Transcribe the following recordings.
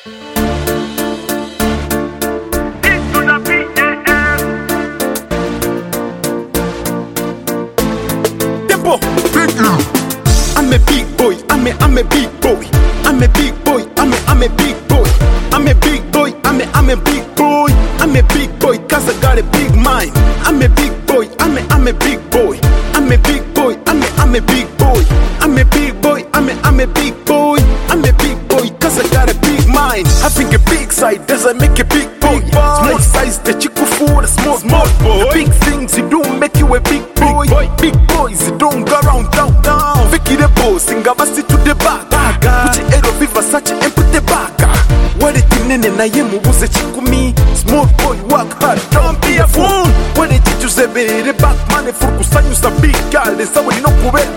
Tempo. I'm a big boy. I'm a big boy. I'm a big boy. I'm a big boy. I'm a big boy. I'm a big boy. I'm a big boy 'cause I got a big mind. I'm a big boy. I'm a big boy. I'm a big boy. I'm a big boy. I'm a big boy. I'm a big boy. I'm a big boy 'cause I got a big mind. Having a big side doesn't make a big boy. Small size that you could fool a small boy. The big things you do make you a big boy. Big boys you don't go around down. Vicky the boss, singa basi to the back. Kuchi ero viva sachi and put the back. What it in na yemu buze chikumi. Small boy work hard, don't be a fool. What it you say the back man for kusanyu sa big girl. They say we no kubera.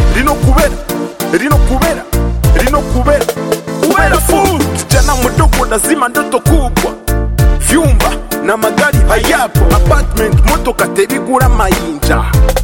Kubera fool. Kijana mdogo lazima ndoto kubwa. Vyumba na magari hayapo. Apartment moto katebigura mainja.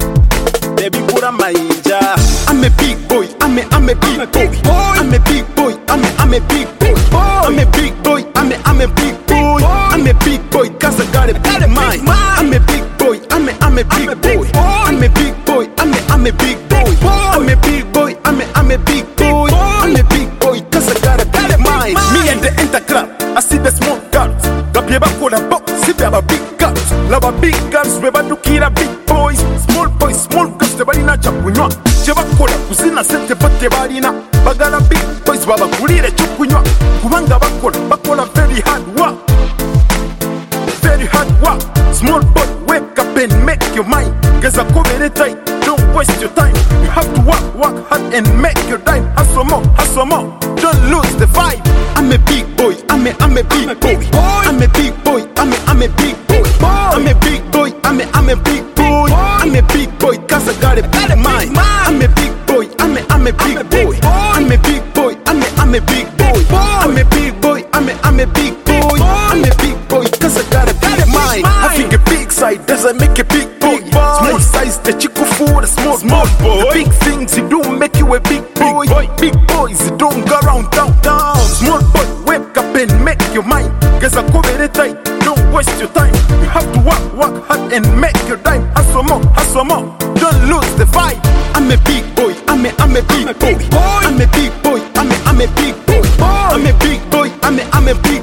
I'm a big boy. I'm a big boy. I'm a big boy. I'm a big boy. I'm a big boy. I'm a big boy. I'm a big boy 'cause I got a big mind. I'm a big boy. I'm a big boy. I'm a big boy. I'm a big boy. I'm a big boy. I'm a big boy. I'm a big boy 'cause I got a big mind. Me and the enter club, I see the small girls. Gabye bakola box, see the big girls. Lava big girls, we badukira big boys. Small boys, small girls, they balina chakunywa. Chebakola kuzina sente bote balina. Bagala big boys, baba kulire chukunywa. Kubanga bakola very hard work. Very hard work. Small boy, wake up and make your mind. Cause I come any time, don't waste your time. You have to work hard and make your dime. Hustle more, don't lose the vibe. I'm a big boy, I'm a big boy. I'm a big boy, I'm a big boy. I'm a big boy, I'm a big boy. I'm a big boy 'cause I got a big mind. I'm a big boy, I'm a big boy. I'm a big boy, I'm a big boy. I'm a big boy, I'm a big boy. I'm a big boy 'cause I got a big mind. Having a big side doesn't make a big boy. Small size that you could fool a small boy. The big things you do make you a big boy. Big boys you don't go around down. Small boy, wake up and make your mind. Cause I come any time, don't waste your time. You have to work hard and make your dime. Hustle more, don't lose the vibe. I'm a big boy, I'm a big boy. I'm a big boy, I'm a big boy. I'm a big boy, I'm a big